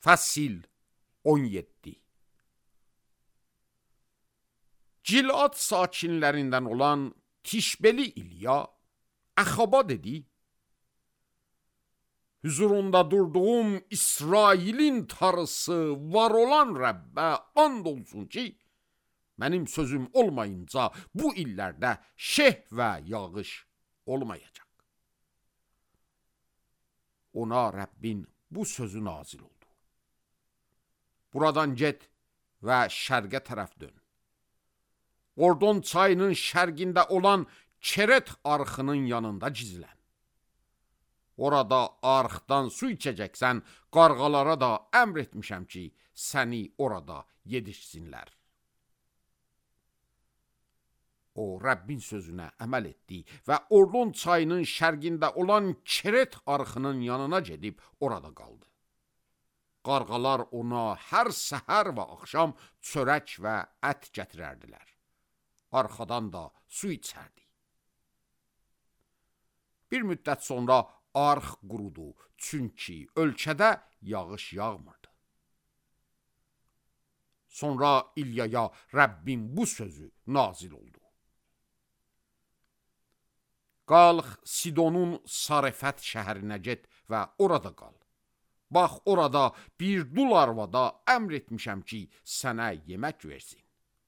Fəsil 17. Cilad sakinlərindən olan Tişbeli İlya Əxaba dedi: Hüzurunda durduğum İsrailin tarısı var olan Rəbbə and olsun ki, mənim sözüm olmayınca bu illərdə şeh və yağış olmayacaq. Ona Rəbbin bu sözü nazil oldu: Buradan get və şərqə tərəf dön. Ordon çayının şərqində olan Keret arxının yanında gizlən. Orada arxdan su içəcəksən, qarğalara da əmr etmişəm ki, səni orada yedişsinlər. O, Rəbbin sözünə əməl etdi və Ordon çayının şərqində olan Keret arxının yanına gedib orada qaldı. Qarğalar ona hər səhər və axşam çörək və ət gətirərdilər. Arxadan da su içərdi. Bir müddət sonra arx qurudu, çünki ölkədə yağış yağmırdı. Sonra İlyaya Rəbbin bu sözü nazil oldu: Qalx Sidonun Sarefət şəhərinə get və orada qal. Bax, orada bir dul arvada əmr etmişəm ki, sənə yemək versin.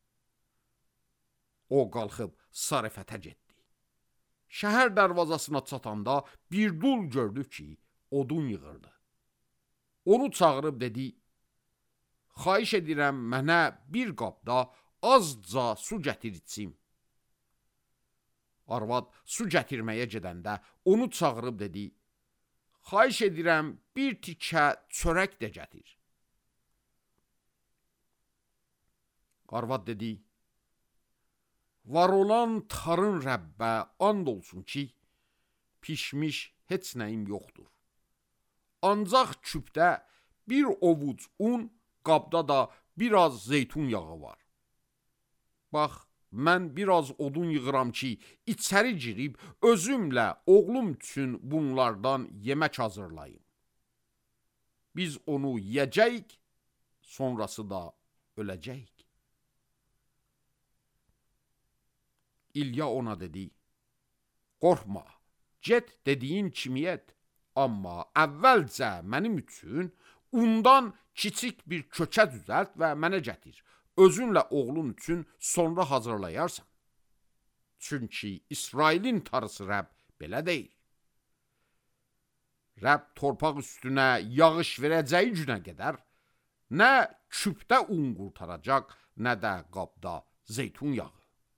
O qalxıb Sarefətə getdi. Şəhər dərvazasına çatanda bir dul gördü ki, odun yığırdı. Onu çağırıb dedi: Xahiş edirəm, mənə bir qabda azca su gətir içim. Arvad su gətirməyə gedəndə onu çağırıb dedi: Xahiş edirəm, bir tikə çörək də gətir. Arvad dedi: Var olan tarın Rəbbə and olsun ki, pişmiş heç nəyim yoxdur. Ancaq küpdə bir ovuc un, qabda da biraz zeytun yağı var. Bax, mən biraz odun yığıram ki, içəri girib özümlə oğlum üçün bunlardan yemək hazırlayım. Biz onu yeyəcəyik, sonrası da öləcəyik. İlya ona dedi: Qorxma, get dediyin kimi et, amma əvvəlcə mənim üçün undan kiçik bir kökə düzəlt və mənə gətir. Özünlə oğlun üçün sonra hazırlayarsan. Çünki İsrailin tarısı Rəbb belə deyir: Rəbb torpaq üstünə yağış verəcəyi günə qədər nə küpdə un qurtaracaq, nə də qabda zeytun yağı.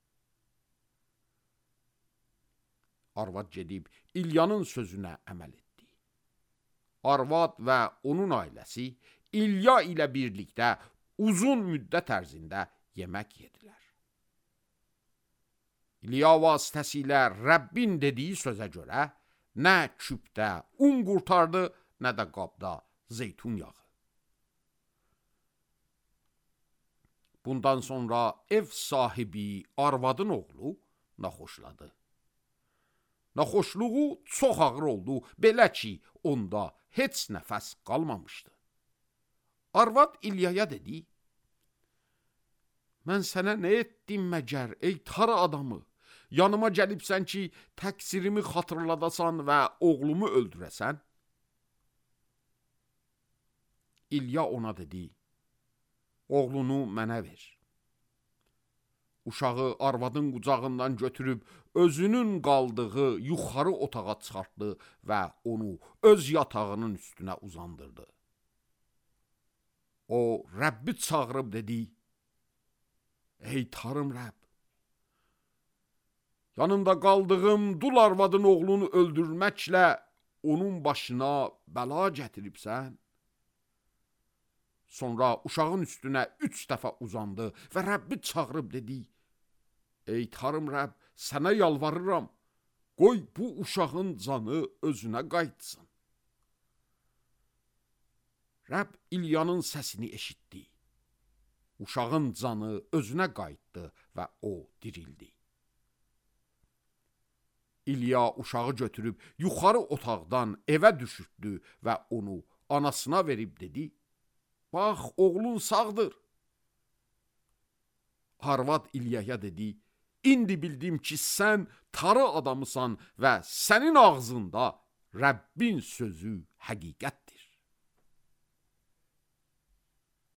Arvad gedib İlyanın sözünə əməl etdi. Arvad və onun ailəsi İlya ilə birlikdə uzun müddət ərzində yemək yedilər. İlya vasitəsilə Rəbbin dediyi sözə görə nə küpdə un qurtardı, nə də qabda zeytun yağı. Bundan sonra ev sahibi arvadın oğlu naxoşladı. Naxoşluğu çox ağır oldu, belə ki, onda heç nəfəs qalmamışdı. Arvad İlyaya dedi: Mən sənə nə etdim məgər, ey tarı adamı? Yanıma gəlibsən ki, təqsirimi xatırladasan və oğlumu öldürəsən? İlya ona dedi: Oğlunu mənə ver. Uşağı arvadın qucağından götürüb özünün qaldığı yuxarı otağa çıxartdı və onu öz yatağının üstünə uzandırdı. O, Rəbbi çağırıb dedi: Ey tarım Rəbb, yanında qaldığım dul arvadın oğlunu öldürməklə onun başına bəla gətiribsən. Sonra uşağın üstünə 3 dəfə uzandı və Rəbbi çağırıb dedi: Ey tarım Rəbb, sənə yalvarıram, qoy bu uşağın canı özünə qayıtsın. Rəbb İlyanın səsini eşitdi. Uşağın canı özünə qayıtdı və o dirildi. İlya uşağı götürüb yuxarı otaqdan evə düşürtdü və onu anasına verib dedi: bax, oğlun sağdır. Arvad İlyaya dedi, indi bildim ki sən tarı adamısan və sənin ağzında Rəbbin sözü həqiqətdir.